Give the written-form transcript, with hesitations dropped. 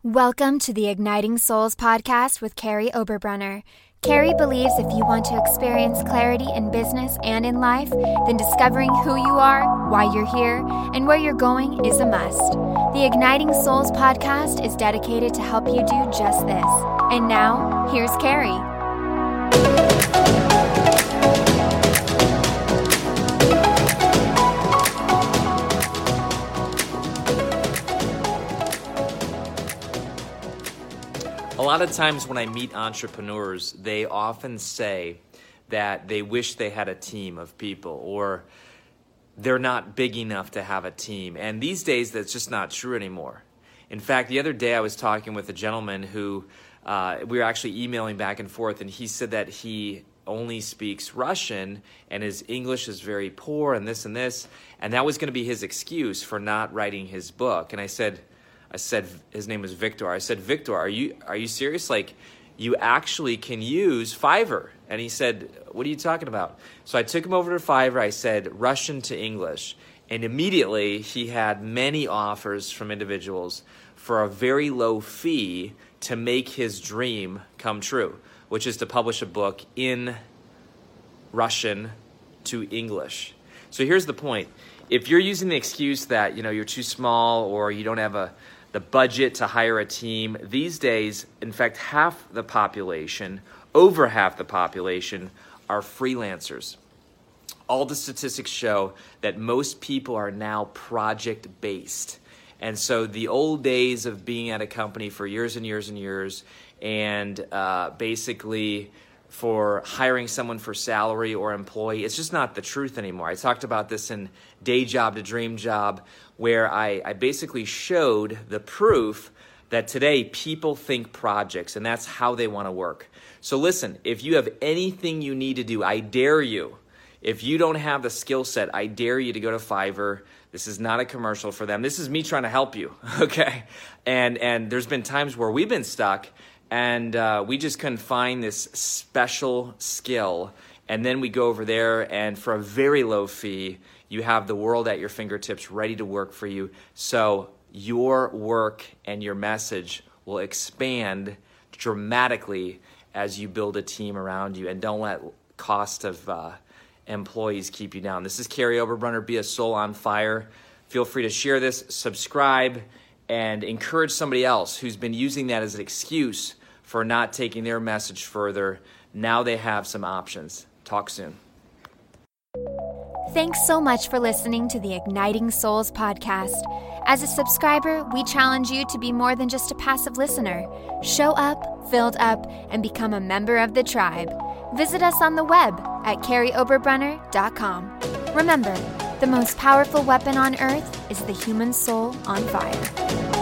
Welcome to the Igniting Souls podcast with Carrie Oberbrunner. Carrie believes if you want to experience clarity in business and in life, then discovering who you are, why you're here, and where you're going is a must. The Igniting Souls podcast is dedicated to help you do just this. And now, here's Carrie. A lot of times when I meet entrepreneurs, they often say that they wish they had a team of people or they're not big enough to have a team. And these days, that's just not true anymore. In fact, the other day I was talking with a gentleman who we were actually emailing back and forth, and he said that he only speaks Russian and his English is very poor and this, and that was going to be his excuse for not writing his book. And I said, his name was Victor. I said, Victor, are you serious? Like, you actually can use Fiverr. And he said, what are you talking about? So I took him over to Fiverr. I said, Russian to English. And immediately he had many offers from individuals for a very low fee to make his dream come true, which is to publish a book in Russian to English. So here's the point. If you're using the excuse that, you're too small or you don't have the budget to hire a team, these days, in fact, over half the population are freelancers. All the statistics show that most people are now project-based. And so the old days of being at a company for years and years and years and basically for hiring someone for salary or employee, it's just not the truth anymore. I talked about this in Day Job to Dream Job, where I basically showed the proof that today people think projects, and that's how they want to work. So listen, if you have anything you need to do, I dare you. If you don't have the skill set, I dare you to go to Fiverr. This is not a commercial for them. This is me trying to help you, okay? And there's been times where we've been stuck, and we just couldn't find this special skill. And then we go over there, and for a very low fee, you have the world at your fingertips ready to work for you. So your work and your message will expand dramatically as you build a team around you. And don't let cost of employees keep you down. This is Carrie Oberbrunner. Be a soul on fire. Feel free to share this, subscribe, and encourage somebody else who's been using that as an excuse for not taking their message further. Now they have some options. Talk soon. Thanks so much for listening to the Igniting Souls podcast. As a subscriber, we challenge you to be more than just a passive listener. Show up, filled up, and become a member of the tribe. Visit us on the web at carrieoberbrunner.com. Remember, the most powerful weapon on earth is the human soul on fire.